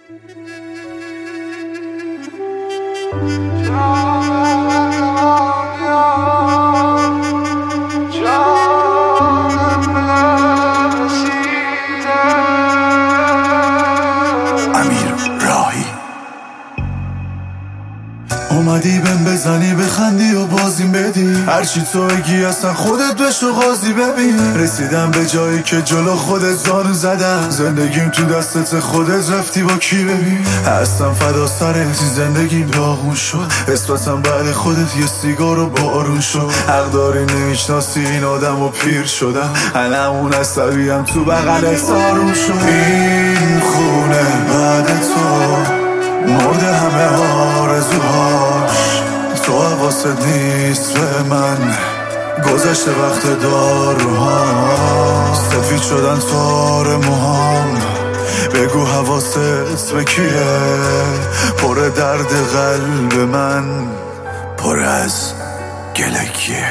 اومدی بهم بزنی بخندی و بازیم بدی، هرچی تو بگی اصلا خودت بشو قاضی. ببین رسیدم به جایی که جلو خودت زانو زدم، زندگیم تو دستت خودت رفتی با کی. ببین هستم فدا سرت، زندگیم داغون شد، اسمتم بعد خودت یه سیگار و بارون شد. حق داری نمیشناسی این آدم و پیر شدم، علمون عصبیم تو بغلت آروم شد. این خونه بعد تو مرده همه آرزوهاش، تو حواست نیست به من، گذشته وقت داروها، سفید شدن تار موهام. بگو حواست به کیه، پر درد قلب من، پر از گلکیه.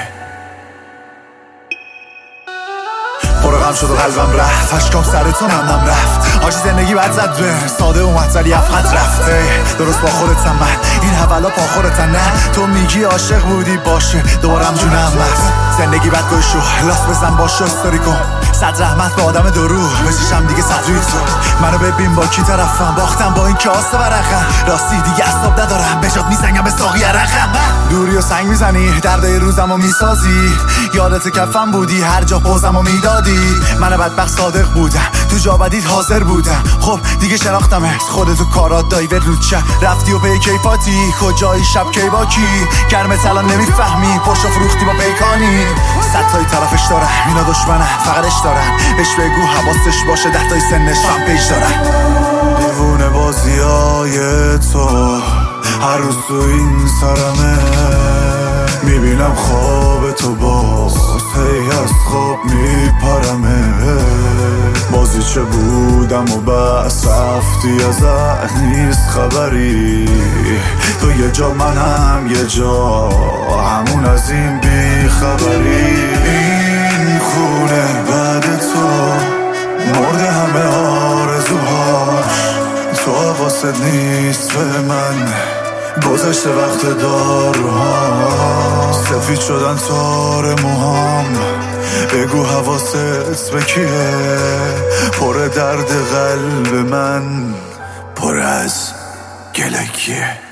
غم شد و قلبم رفت، اشکام سر تو نم رفت. آجی زندگی بد زد به ساده اومد ولی افخت رفت. درست با خودتم من، این حوالا پا خودتن. نه تو میگی عاشق بودی باشه، دوبارم جونم رفت. زندگی بد گوش شو لاس بزن باشه استوری کن، صد رحمت به آدم درو بششم دیگه صدری تو. منو ببین با کی طرفم، باختم با این که آسه برخم، راستی دیگه اصاب ندارم، بجات میزنگم به ساقی عرقم. دوری و سنگ میزنی دردای روزمو میسازی، یادت کفم بودی هر جا پوزمو میدادی. من بدبخت صادق بودم، تو جا بدید حاضر بودم، خب دیگه شناختمت. خودتو کارات دایور رودشه رفتی و پی کیفاتی، کجایی شب کی با کی، گرمت الان نمیفهمی، پشت فروختی با پیکانی. صد تایی طرفش دارن اینا دشمنن فقرش دارن، بهش بگو حواسش باشه 10 تای سنش هم پیش دارن. دیوونه بازیای تو هر روز تو این سرمه، میبینم خواب تو باز هی از خواب میپرمه. بازی چه بودم و بس رفتی ازت نیست خبری، تو یه جا منم یه جا، همون از این بی خبری. این خونه بعد تو مرده همه آرزوهاش، تو حواست نیست به من، گذشته وقت داروها، سفید شدن تار موهام. بگو حواست به کیه، پر درد قلب من، پر از گلکیه.